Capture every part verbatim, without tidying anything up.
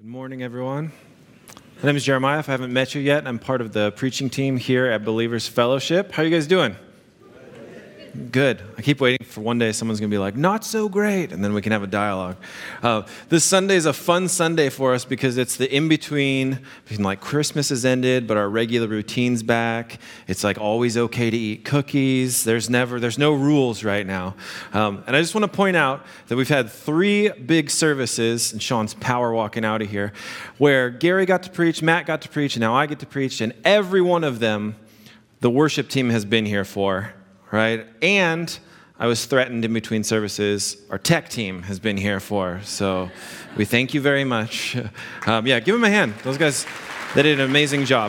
Good morning, everyone. My name is Jeremiah. If I haven't met you yet, I'm part of the preaching team here at Believers Fellowship. How are you guys doing? Good. I keep waiting for one day someone's going to be like, not so great, and then we can have a dialogue. Uh, this Sunday is a fun Sunday for us because it's the in-between, between like Christmas has ended, but our regular routine's back. It's like always okay to eat cookies. There's never, there's no rules right now. Um, and I just want to point out that we've had three big services, and Sean's power walking out of here, where Gary got to preach, Matt got to preach, and now I get to preach, and every one of them, the worship team has been here for. Right? And I was threatened in between services. Our tech team has been here for. So we thank you very much. Um, yeah, give them a hand. Those guys, they did an amazing job.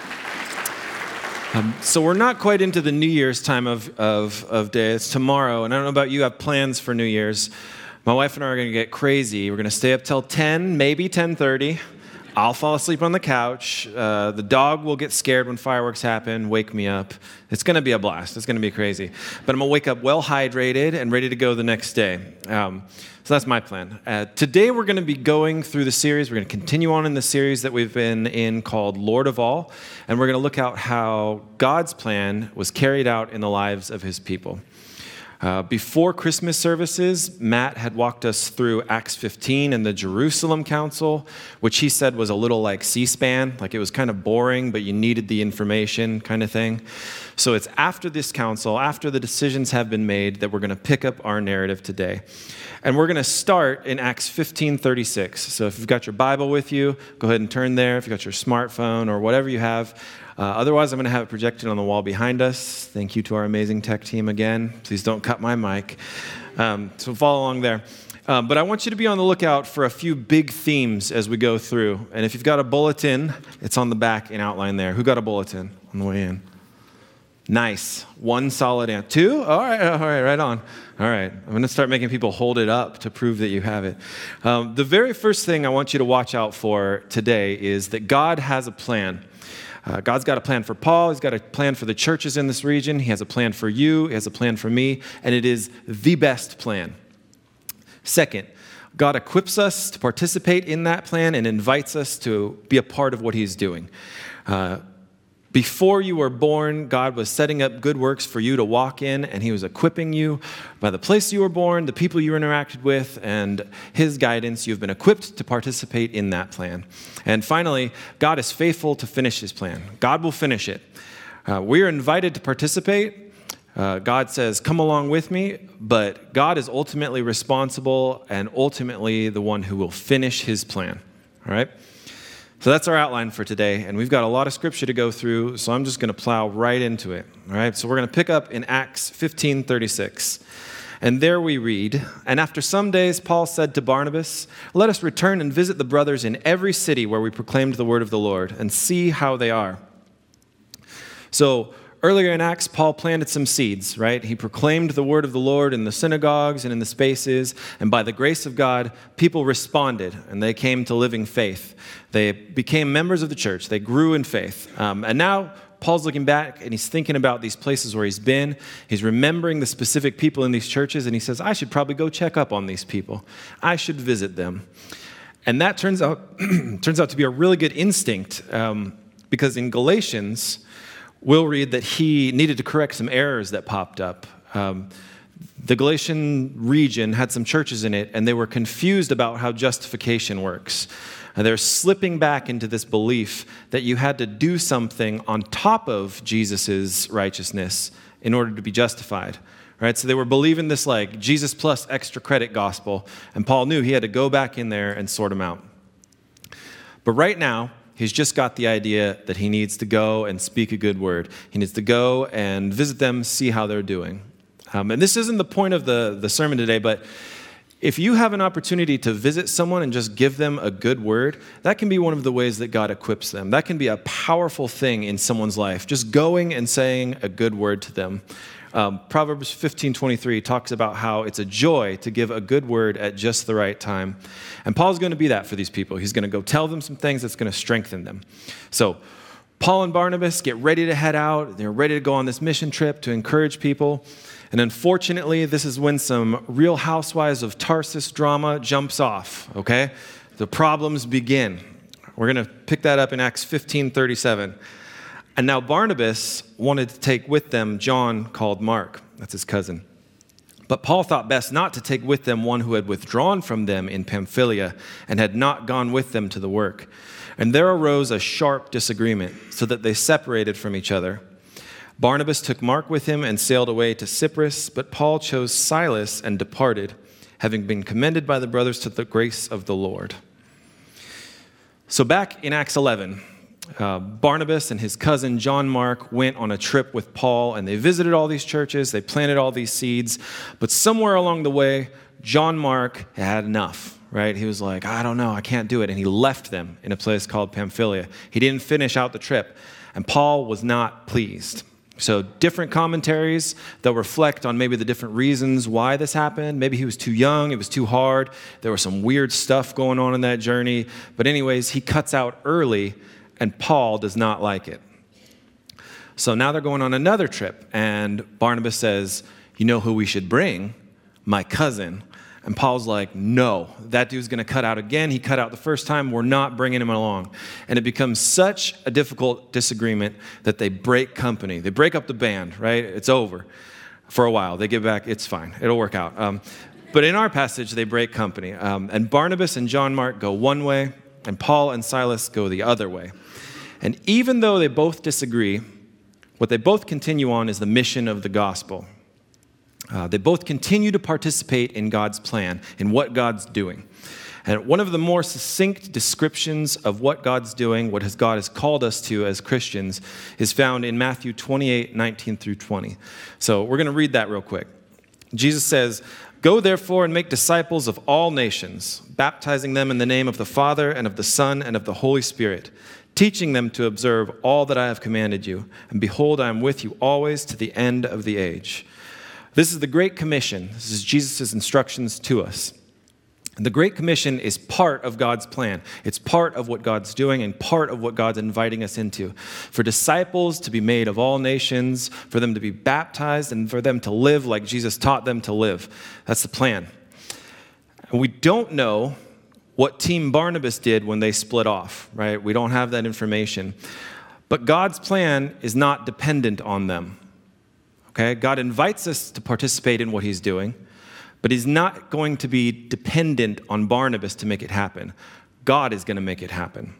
Um, so we're not quite into the New Year's time of, of, of day. It's tomorrow. And I don't know about you, I have plans for New Year's. My wife and I are going to get crazy. We're going to stay up till ten, maybe ten thirty. I'll fall asleep on the couch. Uh, the dog will get scared when fireworks happen, wake me up. It's going to be a blast. It's going to be crazy. But I'm going to wake up well hydrated and ready to go the next day. Um, so that's my plan. Uh, today we're going to be going through the series. We're going to continue on in the series that we've been in called Lord of All. And we're going to look at how God's plan was carried out in the lives of his people. Uh, before Christmas services, Matt had walked us through Acts fifteen and the Jerusalem Council, which he said was a little like C-SPAN, like it was kind of boring, but you needed the information kind of thing. So it's after this council, after the decisions have been made, that we're going to pick up our narrative today. And we're going to start in Acts fifteen thirty-six. So if you've got your Bible with you, go ahead and turn there. If you've got your smartphone or whatever you have. Uh, otherwise, I'm going to have it projected on the wall behind us. Thank you to our amazing tech team again. Please don't cut my mic. Um, so follow along there. Um, but I want you to be on the lookout for a few big themes as we go through. And if you've got a bulletin, it's on the back in outline there. Who got a bulletin on the way in? Nice. One solid answer. Two? All right, all right, right on. All right. I'm going to start making people hold it up to prove that you have it. Um, the very first thing I want you to watch out for today is that God has a plan. Uh, God's got a plan for Paul. He's got a plan for the churches in this region. He has a plan for you. He has a plan for me. And it is the best plan. Second, God equips us to participate in that plan and invites us to be a part of what he's doing. Uh, Before you were born, God was setting up good works for you to walk in, and he was equipping you by the place you were born, the people you interacted with, and his guidance. You've been equipped to participate in that plan. And finally, God is faithful to finish his plan. God will finish it. Uh, we are invited to participate. Uh, God says, come along with me, but God is ultimately responsible and ultimately the one who will finish his plan. All right? So that's our outline for today, and we've got a lot of scripture to go through, so I'm just going to plow right into it. All right, so we're going to pick up in Acts fifteen thirty-six. And there we read, and after some days, Paul said to Barnabas, let us return and visit the brothers in every city where we proclaimed the word of the Lord, and see how they are. So earlier in Acts, Paul planted some seeds, right? He proclaimed the word of the Lord in the synagogues and in the spaces, and by the grace of God, people responded, and they came to living faith. They became members of the church. They grew in faith. Um, and now Paul's looking back, and he's thinking about these places where he's been. He's remembering the specific people in these churches, and he says, I should probably go check up on these people. I should visit them. And that turns out, turns out to be a really good instinct, um, because in Galatians, we'll read that he needed to correct some errors that popped up. Um, the Galatian region had some churches in it, and they were confused about how justification works. And they're slipping back into this belief that you had to do something on top of Jesus' righteousness in order to be justified. Right? So they were believing this like Jesus plus extra credit gospel, and Paul knew he had to go back in there and sort them out. But right now, he's just got the idea that he needs to go and speak a good word. He needs to go and visit them, see how they're doing. Um, and this isn't the point of the, the sermon today, but if you have an opportunity to visit someone and just give them a good word, that can be one of the ways that God equips them. That can be a powerful thing in someone's life, just going and saying a good word to them. Um, Proverbs fifteen twenty-three talks about how it's a joy to give a good word at just the right time. And Paul's going to be that for these people. He's going to go tell them some things that's going to strengthen them. So Paul and Barnabas get ready to head out. They're ready to go on this mission trip to encourage people. And unfortunately, this is when some Real Housewives of Tarsus drama jumps off, okay? the problems begin. We're going to pick that up in Acts fifteen thirty-seven. And now Barnabas wanted to take with them John called Mark. That's his cousin. But Paul thought best not to take with them one who had withdrawn from them in Pamphylia and had not gone with them to the work. And there arose a sharp disagreement, so that they separated from each other. Barnabas took Mark with him and sailed away to Cyprus, but Paul chose Silas and departed, having been commended by the brothers to the grace of the Lord. So back in Acts eleven, uh, Barnabas and his cousin John Mark went on a trip with Paul, and they visited all these churches, they planted all these seeds, but somewhere along the way, John Mark had enough, right? He was like, I don't know, I can't do it, and he left them in a place called Pamphylia. He didn't finish out the trip, and Paul was not pleased. So different commentaries that reflect on maybe the different reasons why this happened. Maybe he was too young, it was too hard, there was some weird stuff going on in that journey. But anyways, he cuts out early, and Paul does not like it. So now they're going on another trip, and Barnabas says, you know who we should bring? My cousin. And Paul's like, no, that dude's going to cut out again. He cut out the first time. We're not bringing him along. And it becomes such a difficult disagreement that they break company. They break up the band, right? It's over for a while. They get back. It's fine. It'll work out. Um, but in our passage, they break company. Um, and Barnabas and John Mark go one way, and Paul and Silas go the other way. And even though they both disagree, what they both continue on is the mission of the gospel. Uh, they both continue to participate in God's plan, in what God's doing. And one of the more succinct descriptions of what God's doing, what has God has called us to as Christians, is found in Matthew twenty-eight, nineteen through twenty. So we're going to read that real quick. Jesus says, "Go therefore and make disciples of all nations, baptizing them in the name of the Father and of the Son and of the Holy Spirit, teaching them to observe all that I have commanded you. And behold, I am with you always to the end of the age." This is the Great Commission. This is Jesus' instructions to us. And the Great Commission is part of God's plan. It's part of what God's doing and part of what God's inviting us into. For disciples to be made of all nations, for them to be baptized, and for them to live like Jesus taught them to live. That's the plan. And we don't know what Team Barnabas did when they split off, right? We don't have that information. But God's plan is not dependent on them. Okay, God invites us to participate in what he's doing, but he's not going to be dependent on Barnabas to make it happen. God is going to make it happen.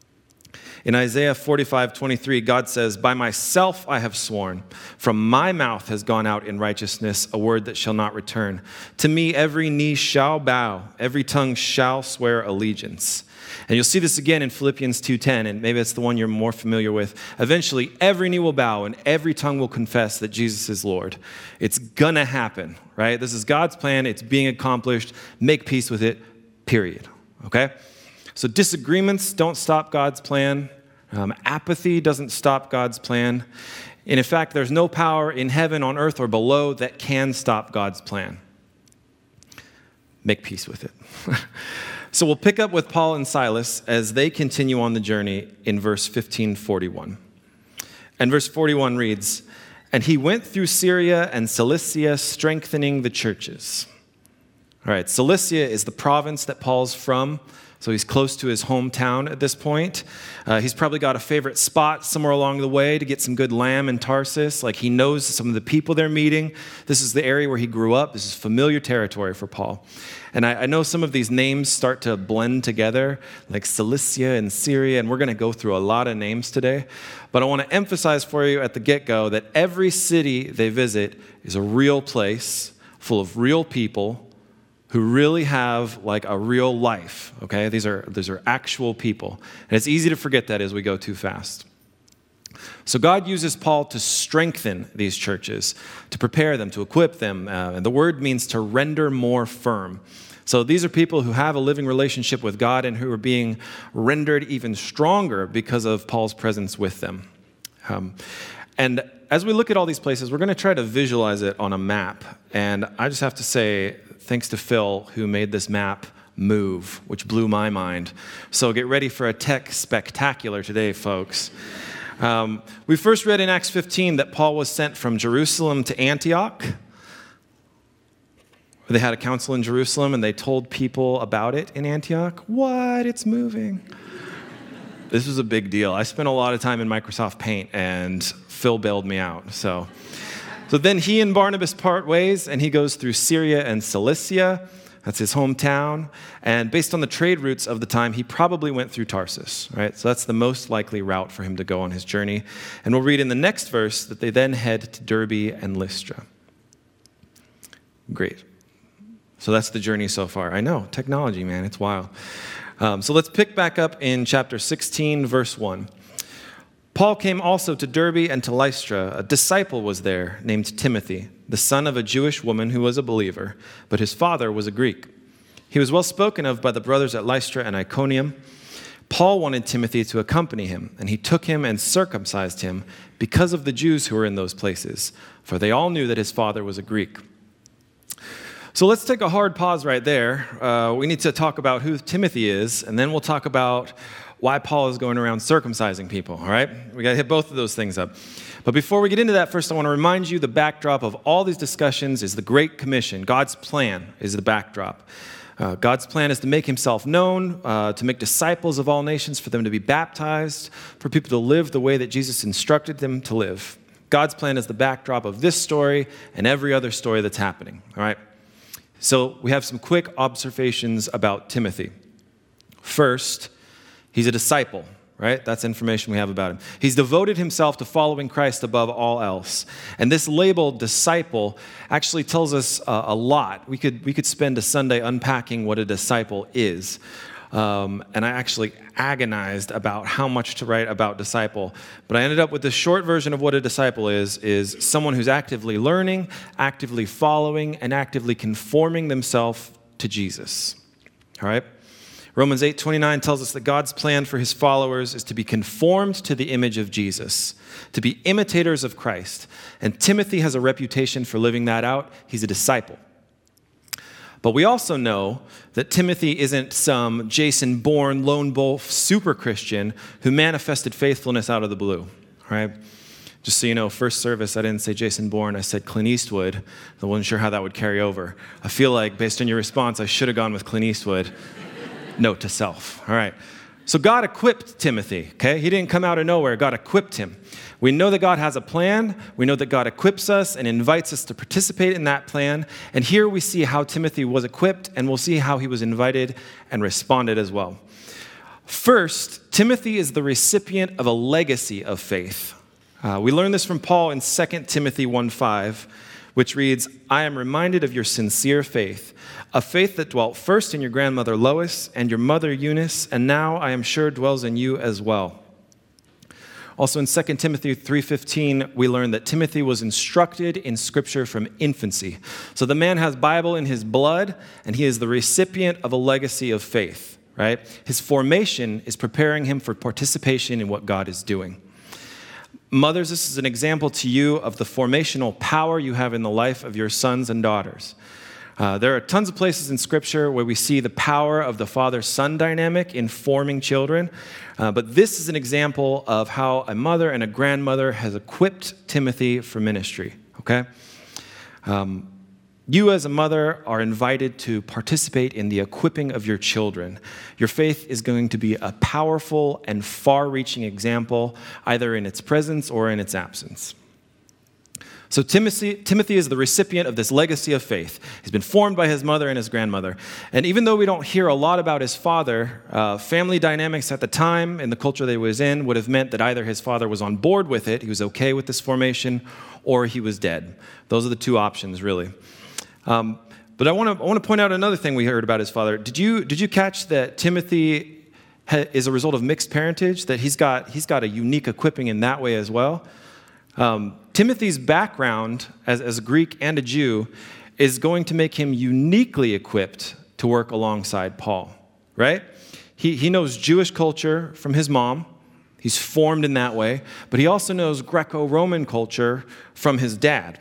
In Isaiah forty-five twenty-three, God says, "By myself I have sworn, from my mouth has gone out in righteousness a word that shall not return. To me every knee shall bow, every tongue shall swear allegiance." And you'll see this again in Philippians two ten, and maybe it's the one you're more familiar with. Eventually, every knee will bow and every tongue will confess that Jesus is Lord. It's gonna happen, right? This is God's plan. It's being accomplished. Make peace with it, period, okay? So disagreements don't stop God's plan. Um, apathy doesn't stop God's plan. And in fact, there's no power in heaven, on earth, or below that can stop God's plan. Make peace with it. So we'll pick up with Paul and Silas as they continue on the journey in verse fifteen forty-one. And verse forty-one reads, "And he went through Syria and Cilicia, strengthening the churches." All right, Cilicia is the province that Paul's from, so he's close to his hometown at this point. Uh, he's probably got a favorite spot somewhere along the way to get some good lamb in Tarsus. Like, he knows some of the people they're meeting. This is the area where he grew up. This is familiar territory for Paul. And I, I know some of these names start to blend together, like Cilicia and Syria, and we're going to go through a lot of names today. But I want to emphasize for you at the get-go that every city they visit is a real place full of real people who really have like a real life, okay? These are, these are actual people. And it's easy to forget that as we go too fast. So God uses Paul to strengthen these churches, to prepare them, to equip them. Uh, and the word means to render more firm. So these are people who have a living relationship with God and who are being rendered even stronger because of Paul's presence with them. Um, and as we look at all these places, we're going to try to visualize it on a map. And I just have to say, thanks to Phil, who made this map move, which blew my mind. So get ready for a tech spectacular today, folks. Um, we first read in Acts fifteen that Paul was sent from Jerusalem to Antioch. They had a council in Jerusalem, and they told people about it in Antioch. What? It's moving. This was a big deal. I spent a lot of time in Microsoft Paint, and Phil bailed me out. So, so then he and Barnabas part ways, and he goes through Syria and Cilicia. That's his hometown. And based on the trade routes of the time, he probably went through Tarsus, right? So that's the most likely route for him to go on his journey. And we'll read in the next verse that they then head to Derbe and Lystra. Great. So that's the journey so far. I know, technology, man, it's wild. Um, so let's pick back up in chapter sixteen, verse one. Paul came also to Derbe and to Lystra. A disciple was there named Timothy, the son of a Jewish woman who was a believer, but his father was a Greek. He was well spoken of by the brothers at Lystra and Iconium. Paul wanted Timothy to accompany him, and he took him and circumcised him because of the Jews who were in those places, for they all knew that his father was a Greek. So let's take a hard pause right there. Uh, we need to talk about who Timothy is, and then we'll talk about why Paul is going around circumcising people, all right? We got to hit both of those things up. But before we get into that, first I want to remind you the backdrop of all these discussions is the Great Commission. God's plan is the backdrop. Uh, God's plan is to make himself known, uh, to make disciples of all nations, for them to be baptized, for people to live the way that Jesus instructed them to live. God's plan is the backdrop of this story and every other story that's happening, all right? So we have some quick observations about Timothy. First, he's a disciple, right? That's information we have about him. He's devoted himself to following Christ above all else. And this label, disciple, actually tells us uh, a lot. We could, we could spend a Sunday unpacking what a disciple is. Um, and I actually agonized about how much to write about disciple. But I ended up with the short version of what a disciple is, is someone who's actively learning, actively following, and actively conforming themselves to Jesus. All right? Romans eight twenty-nine tells us that God's plan for his followers is to be conformed to the image of Jesus, to be imitators of Christ. And Timothy has a reputation for living that out. He's a disciple. But we also know that Timothy isn't some Jason Bourne lone wolf super Christian who manifested faithfulness out of the blue, right? Just so you know, first service, I didn't say Jason Bourne, I said Clint Eastwood. I wasn't sure how that would carry over. I feel like, based on your response, I should have gone with Clint Eastwood. Note to self, all right. So God equipped Timothy, okay? He didn't come out of nowhere. God equipped him. We know that God has a plan. We know that God equips us and invites us to participate in that plan. And here we see how Timothy was equipped, and we'll see how he was invited and responded as well. First, Timothy is the recipient of a legacy of faith. Uh, we learn this from Paul in Second Timothy one five, which reads, I am reminded of your sincere faith, a faith that dwelt first in your grandmother Lois and your mother Eunice, and now I am sure dwells in you as well. Also in Second Timothy three fifteen, we learn that Timothy was instructed in Scripture from infancy. So the man has Bible in his blood, and he is the recipient of a legacy of faith, right? His formation is preparing him for participation in what God is doing. Mothers, this is an example to you of the formational power you have in the life of your sons and daughters. Uh, there are tons of places in Scripture where we see the power of the father-son dynamic in forming children. Uh, but this is an example of how a mother and a grandmother has equipped Timothy for ministry, okay? Um, you as a mother are invited to participate in the equipping of your children. Your faith is going to be a powerful and far-reaching example, either in its presence or in its absence. So Timothy, Timothy is the recipient of this legacy of faith. He's been formed by his mother and his grandmother. And even though we don't hear a lot about his father, uh, family dynamics at the time and the culture that he was in would have meant that either his father was on board with it, he was okay with this formation, or he was dead. Those are the two options, really. Um, but I want to I want to point out another thing we heard about his father. Did you did you catch that Timothy ha- is a result of mixed parentage? That he's got he's got a unique equipping in that way as well. Um, Timothy's background as, as a Greek and a Jew is going to make him uniquely equipped to work alongside Paul, right? He, he knows Jewish culture from his mom. He's formed in that way. But he also knows Greco-Roman culture from his dad.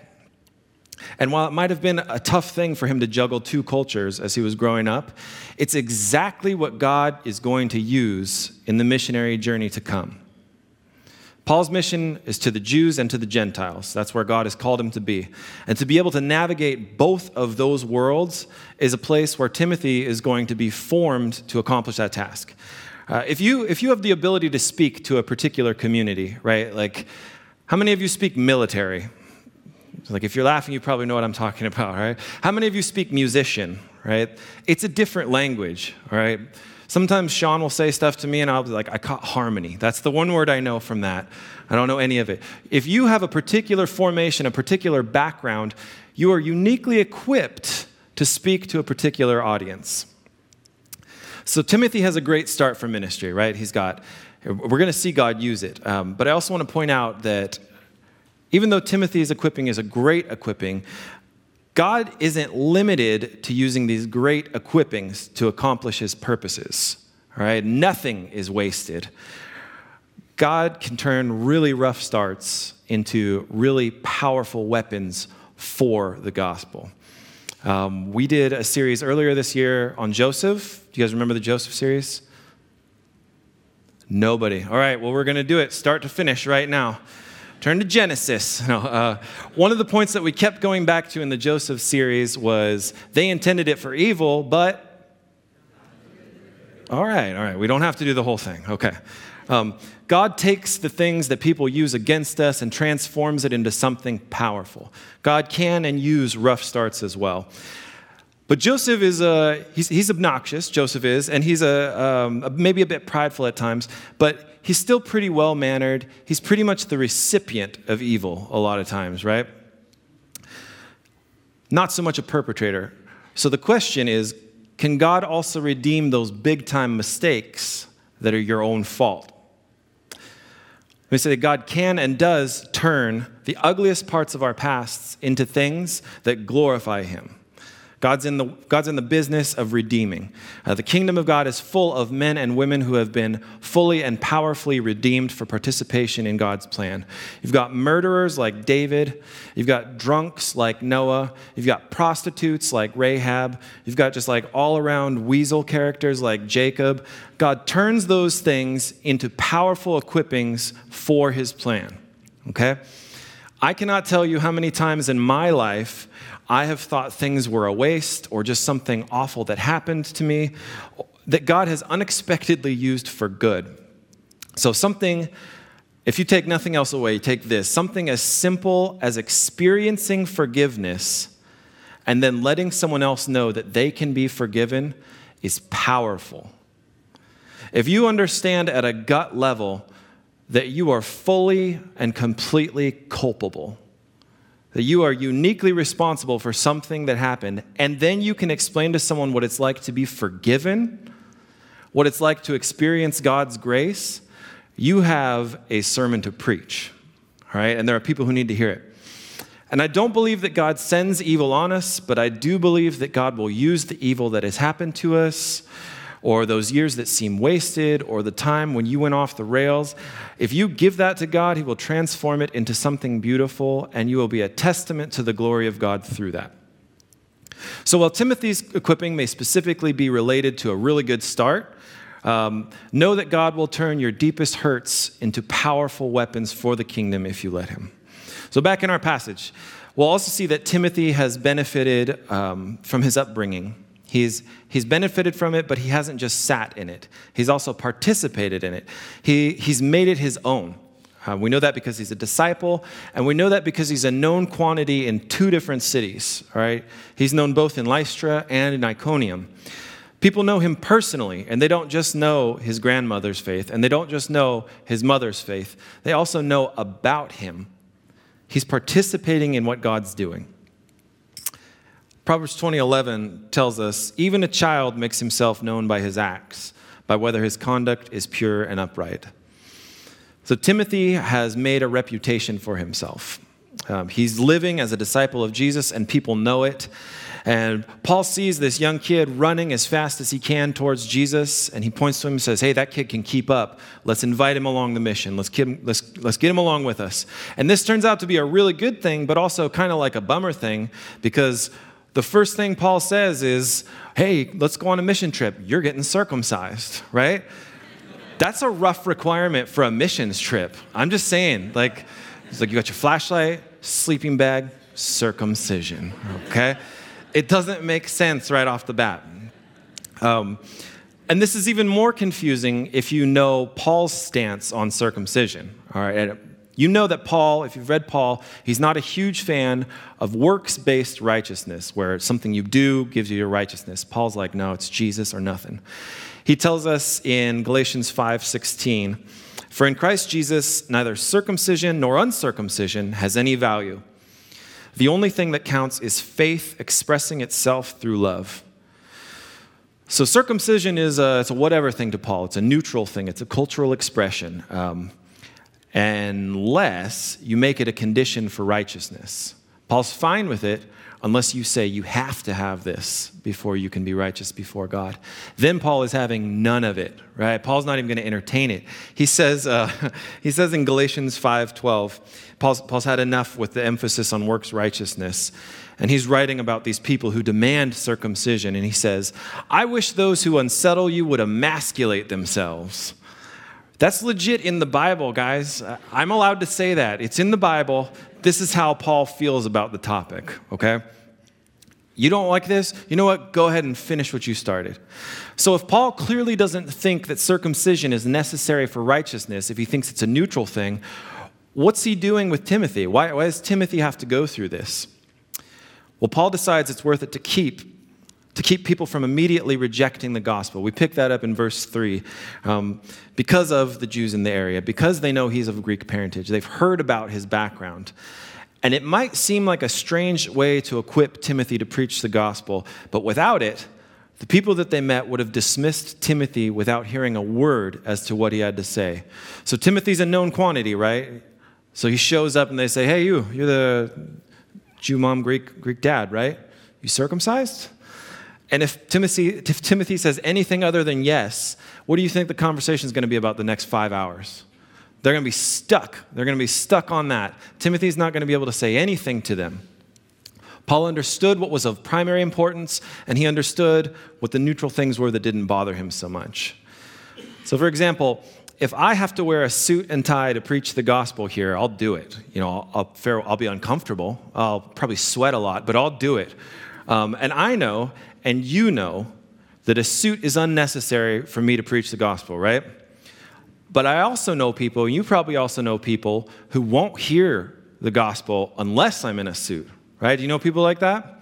And while it might have been a tough thing for him to juggle two cultures as he was growing up, it's exactly what God is going to use in the missionary journey to come. Paul's mission is to the Jews and to the Gentiles. That's where God has called him to be. And to be able to navigate both of those worlds is a place where Timothy is going to be formed to accomplish that task. Uh, if you if you have the ability to speak to a particular community, right? Like, how many of you speak military? Like, if you're laughing, you probably know what I'm talking about, right? How many of you speak musician, right? It's a different language, all right? Sometimes Sean will say stuff to me and I'll be like, I caught harmony. That's the one word I know from that. I don't know any of it. If you have a particular formation, a particular background, you are uniquely equipped to speak to a particular audience. So Timothy has a great start for ministry, right? He's got, we're going to see God use it. Um, but I also want to point out that even though Timothy's equipping is a great equipping, God isn't limited to using these great equippings to accomplish his purposes, all right? Nothing is wasted. God can turn really rough starts into really powerful weapons for the gospel. Um, we did a series earlier this year on Joseph. Do you guys remember the Joseph series? Nobody. All right, well, we're going to do it start to finish right now. Turn to Genesis. No, uh, one of the points that we kept going back to in the Joseph series was they intended it for evil, but... All right, all right. We don't have to do the whole thing. Okay. Um, God takes the things that people use against us and transforms it into something powerful. God can and use rough starts as well. But Joseph is, uh, he's, he's obnoxious, Joseph is, and he's a, um, maybe a bit prideful at times, but he's still pretty well-mannered. He's pretty much the recipient of evil a lot of times, right? Not so much a perpetrator. So the question is, can God also redeem those big-time mistakes that are your own fault? Let me say that God can and does turn the ugliest parts of our pasts into things that glorify him. God's in the, God's in the business of redeeming. Uh, the kingdom of God is full of men and women who have been fully and powerfully redeemed for participation in God's plan. You've got murderers like David. You've got drunks like Noah. You've got prostitutes like Rahab. You've got just like all-around weasel characters like Jacob. God turns those things into powerful equippings for his plan, okay? I cannot tell you how many times in my life I have thought things were a waste or just something awful that happened to me that God has unexpectedly used for good. So something, if you take nothing else away, take this. Something as simple as experiencing forgiveness and then letting someone else know that they can be forgiven is powerful. If you understand at a gut level that you are fully and completely culpable, that you are uniquely responsible for something that happened, and then you can explain to someone what it's like to be forgiven, what it's like to experience God's grace, you have a sermon to preach, all right? And there are people who need to hear it. And I don't believe that God sends evil on us, but I do believe that God will use the evil that has happened to us, or those years that seem wasted, or the time when you went off the rails. If you give that to God, he will transform it into something beautiful, and you will be a testament to the glory of God through that. So while Timothy's equipping may specifically be related to a really good start, um, know that God will turn your deepest hurts into powerful weapons for the kingdom if you let him. So back in our passage, we'll also see that Timothy has benefited um, from his upbringing. He's, he's benefited from it, but he hasn't just sat in it. He's also participated in it. He, he's made it his own. Uh, we know that because he's a disciple, and we know that because he's a known quantity in two different cities. All right? He's known both in Lystra and in Iconium. People know him personally, and they don't just know his grandmother's faith, and they don't just know his mother's faith. They also know about him. He's participating in what God's doing. Proverbs twenty eleven tells us, even a child makes himself known by his acts, by whether his conduct is pure and upright. So Timothy has made a reputation for himself. Um, he's living as a disciple of Jesus, and people know it. And Paul sees this young kid running as fast as he can towards Jesus, and he points to him and says, hey, that kid can keep up. Let's invite him along the mission. Let's get him, let's, let's get him along with us. And this turns out to be a really good thing, but also kind of like a bummer thing, because the first thing Paul says is, hey, let's go on a mission trip. You're getting circumcised, right? That's a rough requirement for a missions trip. I'm just saying, like, it's like you got your flashlight, sleeping bag, circumcision, okay? It doesn't make sense right off the bat. Um, and this is even more confusing if you know Paul's stance on circumcision, all right? And you know that Paul, if you've read Paul, he's not a huge fan of works-based righteousness, where something you do gives you your righteousness. Paul's like, no, it's Jesus or nothing. He tells us in Galatians five sixteen, for in Christ Jesus, neither circumcision nor uncircumcision has any value. The only thing that counts is faith expressing itself through love. So circumcision is a, it's a whatever thing to Paul. It's a neutral thing. It's a cultural expression. Um, unless you make it a condition for righteousness. Paul's fine with it unless you say you have to have this before you can be righteous before God. Then Paul is having none of it, right? Paul's not even going to entertain it. He says, uh, he says in Galatians five twelve, Paul's, Paul's had enough with the emphasis on works righteousness. And he's writing about these people who demand circumcision. And he says, I wish those who unsettle you would emasculate themselves. That's legit in the Bible, guys. I'm allowed to say that. It's in the Bible. This is how Paul feels about the topic, okay? You don't like this? You know what? Go ahead and finish what you started. So if Paul clearly doesn't think that circumcision is necessary for righteousness, if he thinks it's a neutral thing, what's he doing with Timothy? Why, why does Timothy have to go through this? Well, Paul decides it's worth it to keep to keep people from immediately rejecting the gospel. We pick that up in verse three. Um, because of the Jews in the area, because they know he's of Greek parentage, they've heard about his background. And it might seem like a strange way to equip Timothy to preach the gospel, but without it, the people that they met would have dismissed Timothy without hearing a word as to what he had to say. So Timothy's a known quantity, right? So he shows up and they say, hey, you, you're the Jew mom, Greek, Greek dad, right? You circumcised? And if Timothy, if Timothy says anything other than yes, what do you think the conversation is going to be about the next five hours? They're going to be stuck. They're going to be stuck on that. Timothy's not going to be able to say anything to them. Paul understood what was of primary importance, and he understood what the neutral things were that didn't bother him so much. So, for example, if I have to wear a suit and tie to preach the gospel here, I'll do it. You know, I'll, I'll, I'll be uncomfortable. I'll probably sweat a lot, but I'll do it. Um, and I know, and you know, that a suit is unnecessary for me to preach the gospel, right? But I also know people, and you probably also know people, who won't hear the gospel unless I'm in a suit, right? Do you know people like that?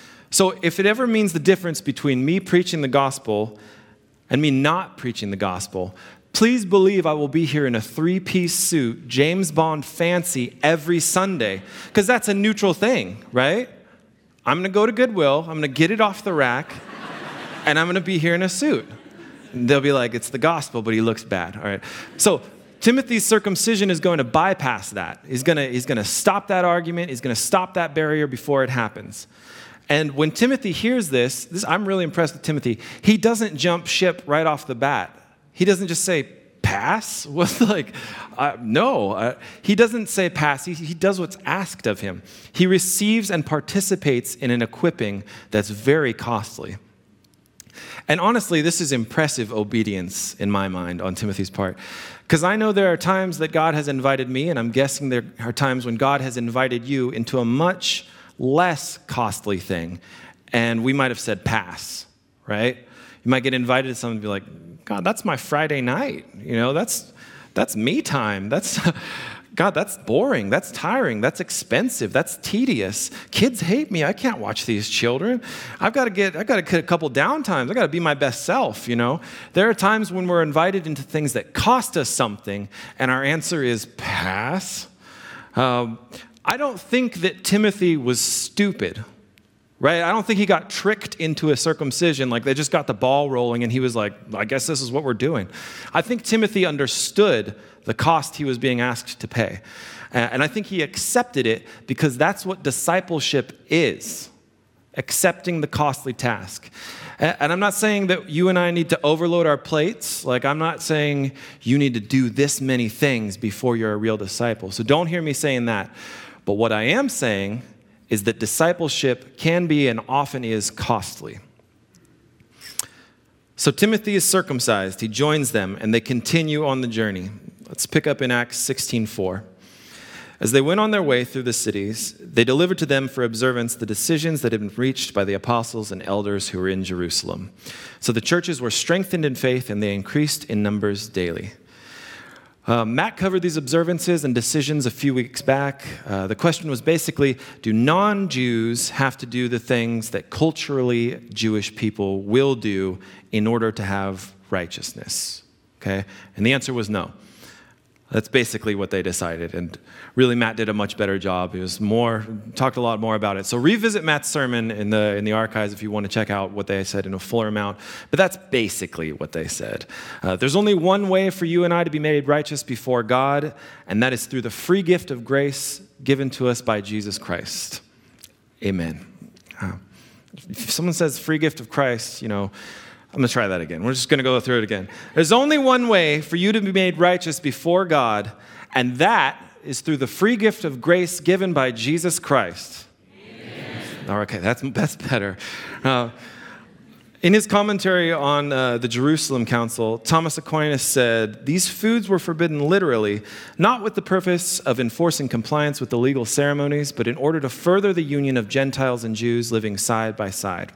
So if it ever means the difference between me preaching the gospel and me not preaching the gospel, please believe I will be here in a three-piece suit, James Bond fancy, every Sunday, because that's a neutral thing, right? I'm going to go to Goodwill, I'm going to get it off the rack, and I'm going to be here in a suit. And they'll be like, it's the gospel, but he looks bad. All right. So Timothy's circumcision is going to bypass that. He's going to, he's going to stop that argument. He's going to stop that barrier before it happens. And when Timothy hears this, this, I'm really impressed with Timothy. He doesn't jump ship right off the bat. He doesn't just say, pass? What's like, uh, no. Uh, he doesn't say pass. He, he does what's asked of him. He receives and participates in an equipping that's very costly. And honestly, this is impressive obedience in my mind on Timothy's part. Because I know there are times that God has invited me, and I'm guessing there are times when God has invited you into a much less costly thing. And we might have said pass, right? You might get invited to something and be like, God, that's my Friday night. You know, that's that's me time. That's God, that's boring. That's tiring. That's expensive. That's tedious. Kids hate me. I can't watch these children. I've got to get, I've got to get a couple downtimes. I've got to be my best self, you know. There are times when we're invited into things that cost us something, and our answer is pass. Um, I don't think that Timothy was stupid, right? I don't think he got tricked into a circumcision, like they just got the ball rolling, and he was like, I guess this is what we're doing. I think Timothy understood the cost he was being asked to pay. And I think he accepted it because that's what discipleship is, accepting the costly task. And I'm not saying that you and I need to overload our plates. Like, I'm not saying you need to do this many things before you're a real disciple. So don't hear me saying that. But what I am saying is that discipleship can be and often is costly. So Timothy is circumcised. He joins them, and they continue on the journey. Let's pick up in Acts sixteen four. As they went on their way through the cities, they delivered to them for observance the decisions that had been reached by the apostles and elders who were in Jerusalem. So the churches were strengthened in faith, and they increased in numbers daily. Uh, Matt covered these observances and decisions a few weeks back. Uh, the question was basically, do non-Jews have to do the things that culturally Jewish people will do in order to have righteousness? Okay, and the answer was no. That's basically what they decided. And really, Matt did a much better job. He was more, talked a lot more about it. So revisit Matt's sermon in the in the archives if you want to check out what they said in a fuller amount. But that's basically what they said. Uh, there's only one way for you and I to be made righteous before God, and that is through the free gift of grace given to us by Jesus Christ. Amen. Uh, if someone says free gift of Christ, you know, I'm going to try that again. We're just going to go through it again. There's only one way for you to be made righteous before God, and that is through the free gift of grace given by Jesus Christ. Amen. Okay, that's, that's better. Uh, in his commentary on uh, the Jerusalem Council, Thomas Aquinas said, these foods were forbidden literally, not with the purpose of enforcing compliance with the legal ceremonies, but in order to further the union of Gentiles and Jews living side by side.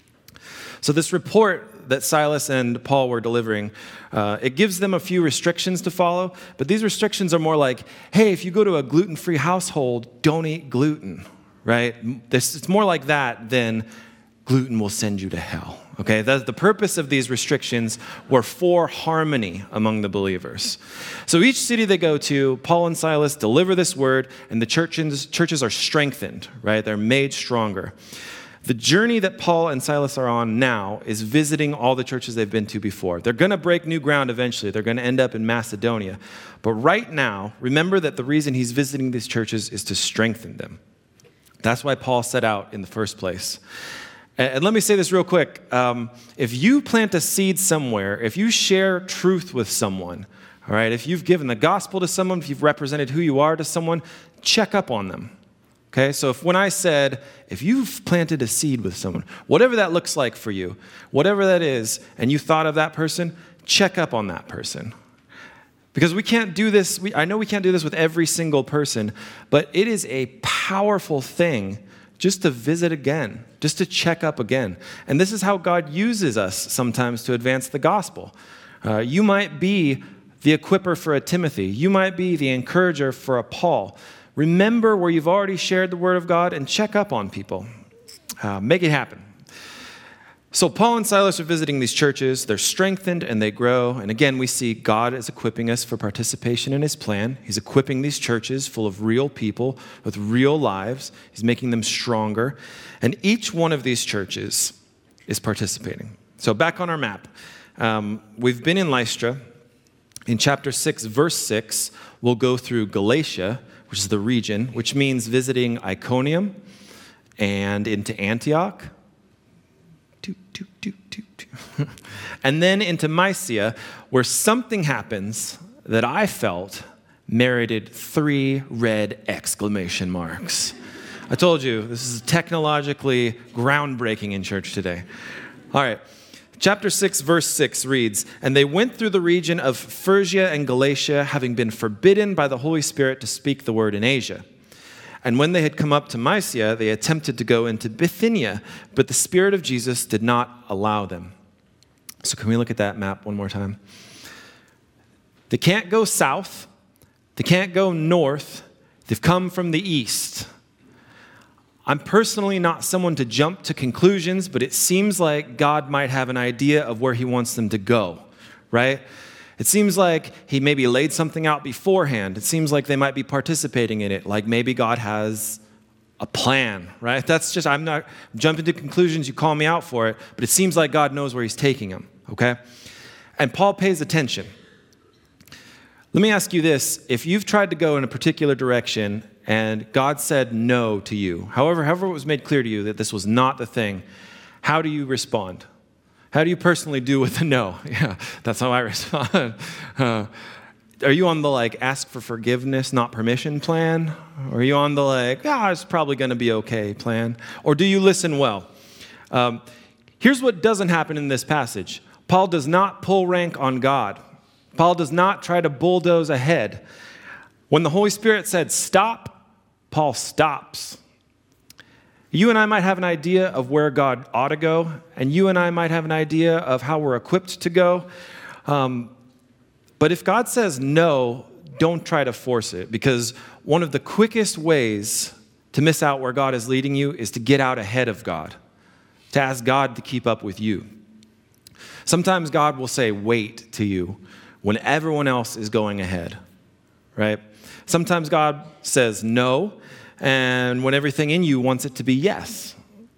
So this report that Silas and Paul were delivering, uh, it gives them a few restrictions to follow, but these restrictions are more like, hey, if you go to a gluten-free household, don't eat gluten, right? This, it's more like that than gluten will send you to hell, okay? The, the purpose of these restrictions were for harmony among the believers. So each city they go to, Paul and Silas deliver this word, and the churches, churches are strengthened, right? They're made stronger. The journey that Paul and Silas are on now is visiting all the churches they've been to before. They're going to break new ground eventually. They're going to end up in Macedonia. But right now, remember that the reason he's visiting these churches is to strengthen them. That's why Paul set out in the first place. And let me say this real quick. Um, if you plant a seed somewhere, if you share truth with someone, all right, if you've given the gospel to someone, if you've represented who you are to someone, check up on them. Okay, so if when I said, if you've planted a seed with someone, whatever that looks like for you, whatever that is, and you thought of that person, check up on that person. Because we can't do this, we, I know we can't do this with every single person, but it is a powerful thing just to visit again, just to check up again. And this is how God uses us sometimes to advance the gospel. Uh, you might be the equipper for a Timothy. You might be the encourager for a Paul. Remember where you've already shared the word of God and check up on people. Uh, make it happen. So Paul and Silas are visiting these churches. They're strengthened and they grow. And again, we see God is equipping us for participation in his plan. He's equipping these churches full of real people with real lives. He's making them stronger. And each one of these churches is participating. So back on our map, um, we've been in Lystra. In chapter six, verse six, we'll go through Galatia, which is the region, which means visiting Iconium and into Antioch. Toot, toot, toot, toot, toot. And then into Mysia, where something happens that I felt merited three red exclamation marks. I told you, this is technologically groundbreaking in church today. All right. Chapter six, verse six reads, and they went through the region of Phrygia and Galatia, having been forbidden by the Holy Spirit to speak the word in Asia. And when they had come up to Mysia, they attempted to go into Bithynia, but the Spirit of Jesus did not allow them. So can we look at that map one more time? They can't go south. They can't go north. They've come from the east. I'm personally not someone to jump to conclusions, but it seems like God might have an idea of where he wants them to go, right? It seems like he maybe laid something out beforehand. It seems like they might be participating in it, like maybe God has a plan, right? That's just, I'm not jumping to conclusions, you call me out for it, but it seems like God knows where he's taking them, okay? And Paul pays attention. Let me ask you this. If you've tried to go in a particular direction and God said no to you, however, however it was made clear to you that this was not the thing, how do you respond? How do you personally do with the no? Yeah, that's how I respond. Uh, are you on the like ask for forgiveness, not permission plan? Or are you on the like, ah, oh, it's probably going to be okay plan? Or do you listen well? Um, here's what doesn't happen in this passage. Paul does not pull rank on God. Paul does not try to bulldoze ahead. When the Holy Spirit said stop, Paul stops. You and I might have an idea of where God ought to go, and you and I might have an idea of how we're equipped to go. Um, but if God says no, don't try to force it, because one of the quickest ways to miss out where God is leading you is to get out ahead of God, to ask God to keep up with you. Sometimes God will say wait to you when everyone else is going ahead, right? Sometimes God says no, and when everything in you wants it to be yes.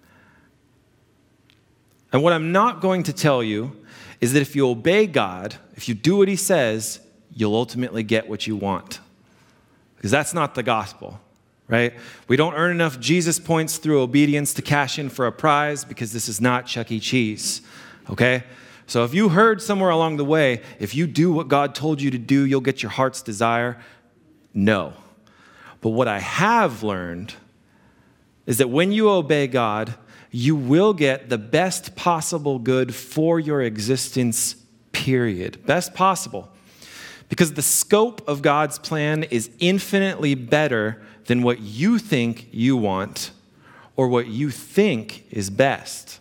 And what I'm not going to tell you is that if you obey God, if you do what he says, you'll ultimately get what you want. Because that's not the gospel, right? We don't earn enough Jesus points through obedience to cash in for a prize, because this is not Chuck E. Cheese, okay? So if you heard somewhere along the way, if you do what God told you to do, you'll get your heart's desire, no. But what I have learned is that when you obey God, you will get the best possible good for your existence, period. Best possible. Because the scope of God's plan is infinitely better than what you think you want or what you think is best.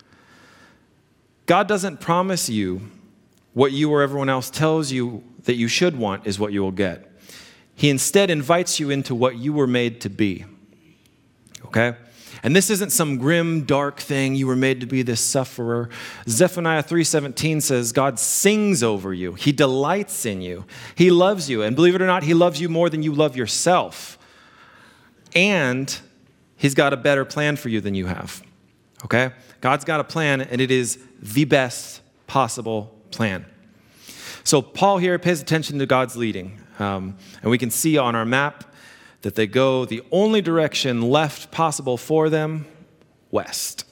God doesn't promise you what you or everyone else tells you that you should want is what you will get. He instead invites you into what you were made to be, okay? And this isn't some grim, dark thing. You were made to be this sufferer. Zephaniah three seventeen says God sings over you. He delights in you. He loves you. And believe it or not, he loves you more than you love yourself. And he's got a better plan for you than you have, okay? God's got a plan, and it is the best possible plan. So Paul here pays attention to God's leading. Um, and we can see on our map that they go the only direction left possible for them, west.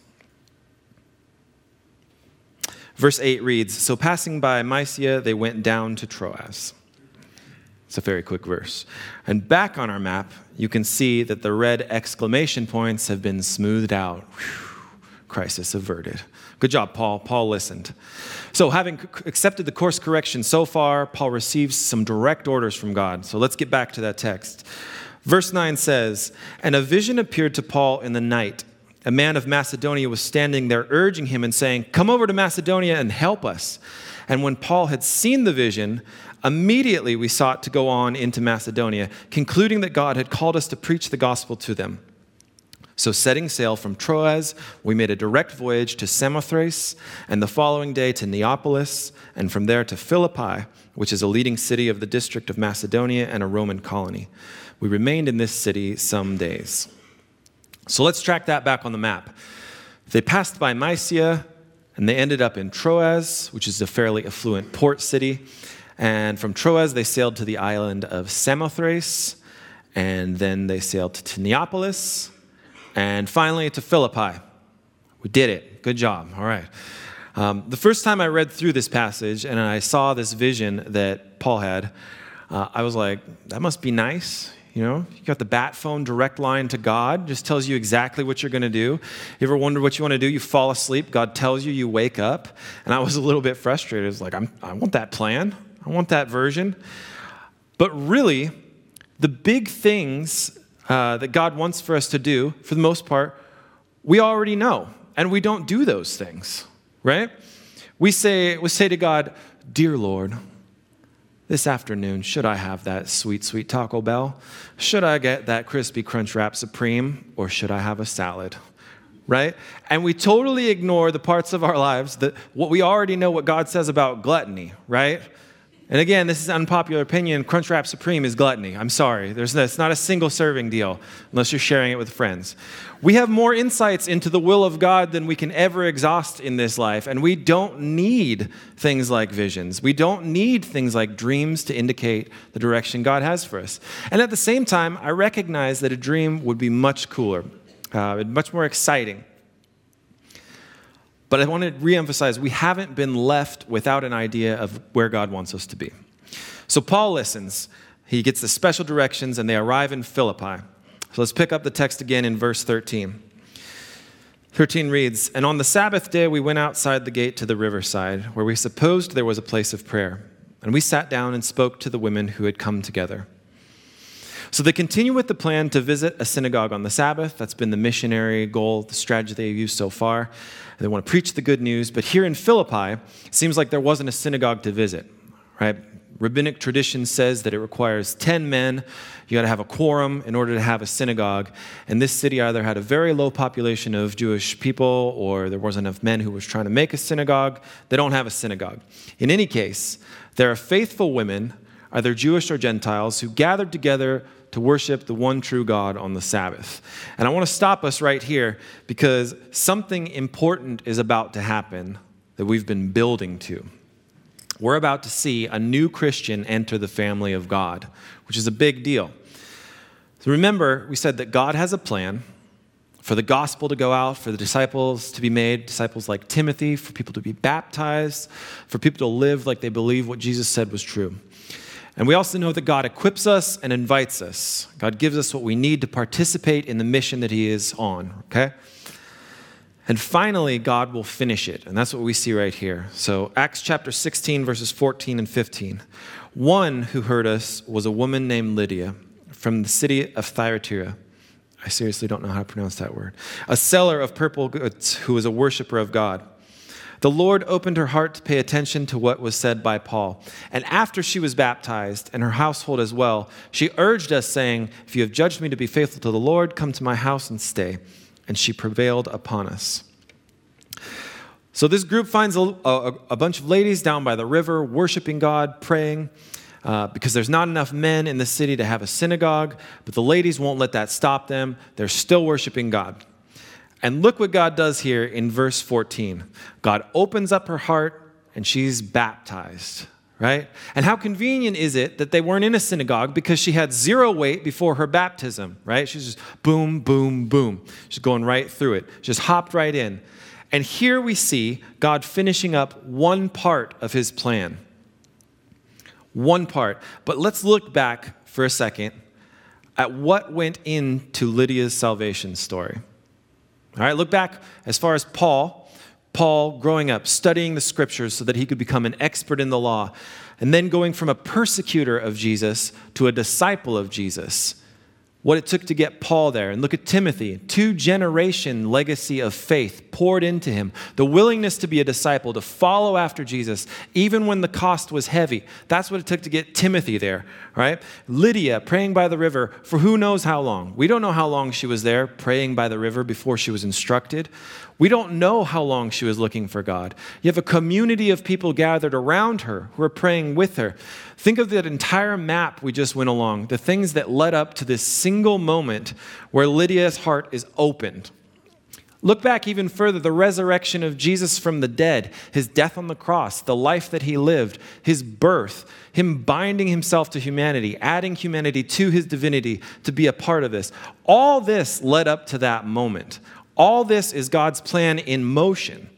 Verse eight reads, so passing by Mysia, they went down to Troas. It's a very quick verse. And back on our map, you can see that the red exclamation points have been smoothed out. Whew. Crisis averted. Good job, Paul. Paul listened. So having accepted the course correction so far, Paul receives some direct orders from God. So let's get back to that text. Verse nine says, and a vision appeared to Paul in the night. A man of Macedonia was standing there urging him and saying, come over to Macedonia and help us. And when Paul had seen the vision, immediately we sought to go on into Macedonia, concluding that God had called us to preach the gospel to them. So setting sail from Troas, we made a direct voyage to Samothrace, and the following day to Neapolis, and from there to Philippi, which is a leading city of the district of Macedonia and a Roman colony. We remained in this city some days. So let's track that back on the map. They passed by Mysia, and they ended up in Troas, which is a fairly affluent port city. And from Troas, they sailed to the island of Samothrace, and then they sailed to Neapolis, and finally to Philippi. We did it. Good job. All right. Um, the first time I read through this passage and I saw this vision that Paul had, uh, I was like, that must be nice. You know, you got the bat phone direct line to God, just tells you exactly what you're going to do. You ever wonder what you want to do? You fall asleep, God tells you, you wake up. And I was a little bit frustrated. I was like, I'm, I want that plan. I want that version. But really, the big things Uh, that God wants for us to do, for the most part, we already know, and we don't do those things, right? We say, we say to God, dear Lord, this afternoon, should I have that sweet, sweet Taco Bell? Should I get that crispy Crunchwrap Supreme, or should I have a salad, right? And we totally ignore the parts of our lives that what we already know what God says about gluttony, right? And again, this is unpopular opinion. Crunchwrap Supreme is gluttony. I'm sorry. There's no, it's not a single serving deal unless you're sharing it with friends. We have more insights into the will of God than we can ever exhaust in this life. And we don't need things like visions. We don't need things like dreams to indicate the direction God has for us. And at the same time, I recognize that a dream would be much cooler, uh, much more exciting. But I want to reemphasize, we haven't been left without an idea of where God wants us to be. So Paul listens. He gets the special directions, and they arrive in Philippi. So let's pick up the text again in verse thirteen. thirteen reads, "And on the Sabbath day we went outside the gate to the riverside, where we supposed there was a place of prayer. And we sat down and spoke to the women who had come together." So they continue with the plan to visit a synagogue on the Sabbath. That's been the missionary goal, the strategy they've used so far. They want to preach the good news. But here in Philippi, it seems like there wasn't a synagogue to visit, right? Rabbinic tradition says that it requires ten men. You got to have a quorum in order to have a synagogue. And this city either had a very low population of Jewish people or there wasn't enough men who was trying to make a synagogue. They don't have a synagogue. In any case, there are faithful women, either Jewish or Gentiles, who gathered together to worship the one true God on the Sabbath. And I want to stop us right here because something important is about to happen that we've been building to. We're about to see a new Christian enter the family of God, which is a big deal. So remember, we said that God has a plan for the gospel to go out, for the disciples to be made, disciples like Timothy, for people to be baptized, for people to live like they believe what Jesus said was true. And we also know that God equips us and invites us. God gives us what we need to participate in the mission that he is on, okay? And finally, God will finish it. And that's what we see right here. So Acts chapter sixteen, verses fourteen and fifteen. One who heard us was a woman named Lydia from the city of Thyatira. I seriously don't know how to pronounce that word. A seller of purple goods who was a worshiper of God. The Lord opened her heart to pay attention to what was said by Paul. And after she was baptized, and her household as well, she urged us, saying, "If you have judged me to be faithful to the Lord, come to my house and stay." And she prevailed upon us. So this group finds a, a, a bunch of ladies down by the river, worshiping God, praying, uh, because there's not enough men in the city to have a synagogue, but the ladies won't let that stop them. They're still worshiping God. And look what God does here in verse fourteen. God opens up her heart and she's baptized, right? And how convenient is it that they weren't in a synagogue because she had zero weight before her baptism, right? She's just boom, boom, boom. She's going right through it. She just hopped right in. And here we see God finishing up one part of his plan. One part. But let's look back for a second at what went into Lydia's salvation story. All right, look back as far as Paul. Paul growing up, studying the scriptures so that he could become an expert in the law, and then going from a persecutor of Jesus to a disciple of Jesus. What it took to get Paul there. And look at Timothy, two-generation legacy of faith poured into him. The willingness to be a disciple, to follow after Jesus, even when the cost was heavy. That's what it took to get Timothy there, right? Lydia praying by the river for who knows how long. We don't know how long she was there praying by the river before she was instructed. We don't know how long she was looking for God. You have a community of people gathered around her who are praying with her. Think of that entire map we just went along, the things that led up to this single moment where Lydia's heart is opened. Look back even further, the resurrection of Jesus from the dead, his death on the cross, the life that he lived, his birth, him binding himself to humanity, adding humanity to his divinity to be a part of this. All this led up to that moment. All this is God's plan in motion.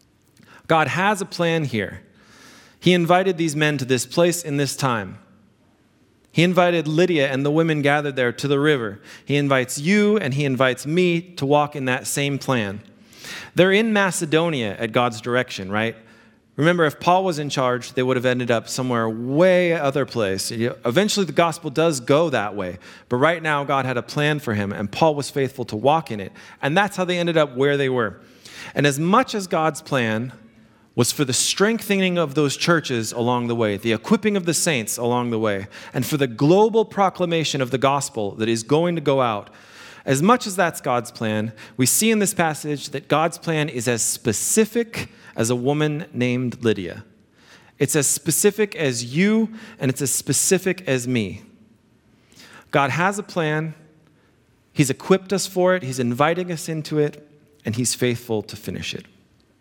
God has a plan here. He invited these men to this place in this time. He invited Lydia and the women gathered there to the river. He invites you and he invites me to walk in that same plan. They're in Macedonia at God's direction, right? Remember, if Paul was in charge, they would have ended up somewhere way other place. Eventually, the gospel does go that way. But right now, God had a plan for him, and Paul was faithful to walk in it. And that's how they ended up where they were. And as much as God's plan was for the strengthening of those churches along the way, the equipping of the saints along the way, and for the global proclamation of the gospel that is going to go out, as much as that's God's plan, we see in this passage that God's plan is as specific as a woman named Lydia. It's as specific as you, and it's as specific as me. God has a plan. He's equipped us for it. He's inviting us into it, and he's faithful to finish it.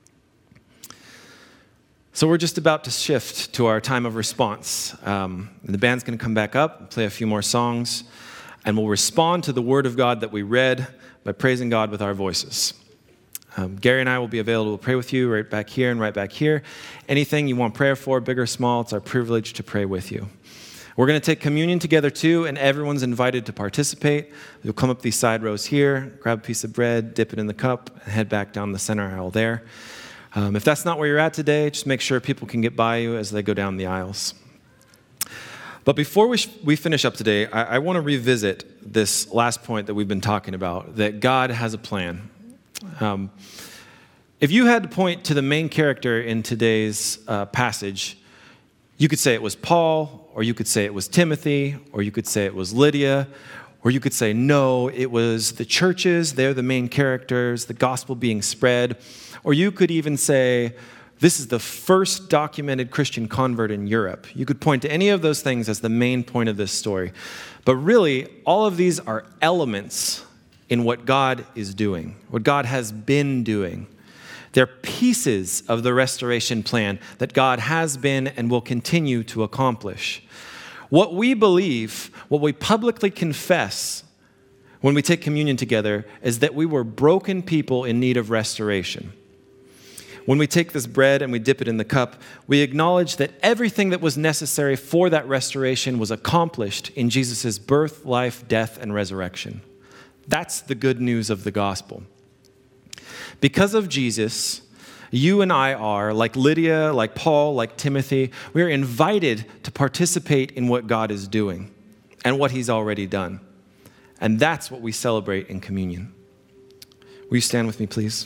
So we're just about to shift to our time of response. Um, and the band's going to come back up, play a few more songs, and we'll respond to the word of God that we read by praising God with our voices. Um, Gary and I will be available to pray with you right back here and right back here. Anything you want prayer for, big or small, it's our privilege to pray with you. We're going to take communion together too, and everyone's invited to participate. You'll come up these side rows here, grab a piece of bread, dip it in the cup, and head back down the center aisle there. Um, if that's not where you're at today, just make sure people can get by you as they go down the aisles. But before we, sh- we finish up today, I, I want to revisit this last point that we've been talking about, that God has a plan. Um, if you had to point to the main character in today's uh, passage, you could say it was Paul, or you could say it was Timothy, or you could say it was Lydia, or you could say, no, it was the churches, they're the main characters, the gospel being spread. Or you could even say, this is the first documented Christian convert in Europe. You could point to any of those things as the main point of this story. But really, all of these are elements in what God is doing, what God has been doing. They're pieces of the restoration plan that God has been and will continue to accomplish. What we believe, what we publicly confess when we take communion together, is that we were broken people in need of restoration. When we take this bread and we dip it in the cup, we acknowledge that everything that was necessary for that restoration was accomplished in Jesus' birth, life, death, and resurrection. That's the good news of the gospel. Because of Jesus, you and I are, like Lydia, like Paul, like Timothy, we are invited to participate in what God is doing and what he's already done. And that's what we celebrate in communion. Will you stand with me, please?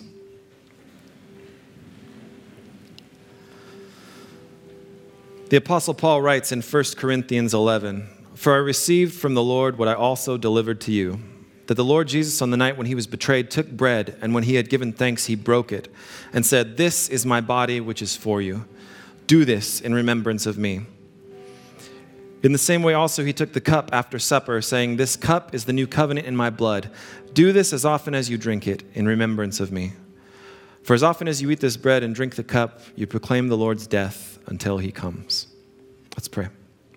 The Apostle Paul writes in First Corinthians eleven, "For I received from the Lord what I also delivered to you, that the Lord Jesus on the night when he was betrayed took bread, and when he had given thanks, he broke it and said, 'This is my body which is for you. Do this in remembrance of me.' In the same way also he took the cup after supper, saying, 'This cup is the new covenant in my blood. Do this as often as you drink it in remembrance of me. For as often as you eat this bread and drink the cup, you proclaim the Lord's death until he comes.'" Let's pray.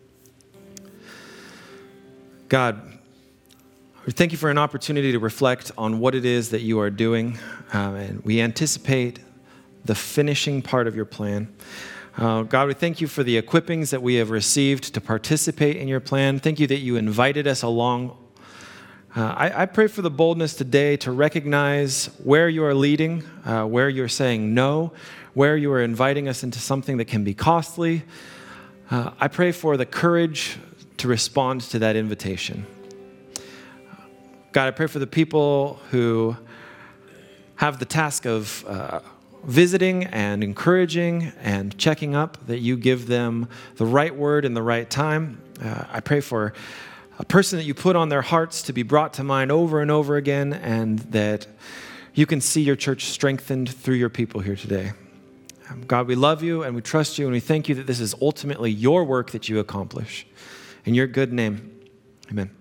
God, we thank you for an opportunity to reflect on what it is that you are doing, um, and we anticipate the finishing part of your plan. Uh, God, we thank you for the equippings that we have received to participate in your plan. Thank you that you invited us along. Uh, I, I pray for the boldness today to recognize where you are leading, uh, where you're saying no, where you are inviting us into something that can be costly. Uh, I pray for the courage to respond to that invitation. God, I pray for the people who have the task of uh, visiting and encouraging and checking up, that you give them the right word in the right time. Uh, I pray for a person that you put on their hearts to be brought to mind over and over again, and that you can see your church strengthened through your people here today. Um, God, we love you and we trust you, and we thank you that this is ultimately your work that you accomplish. In your good name, amen.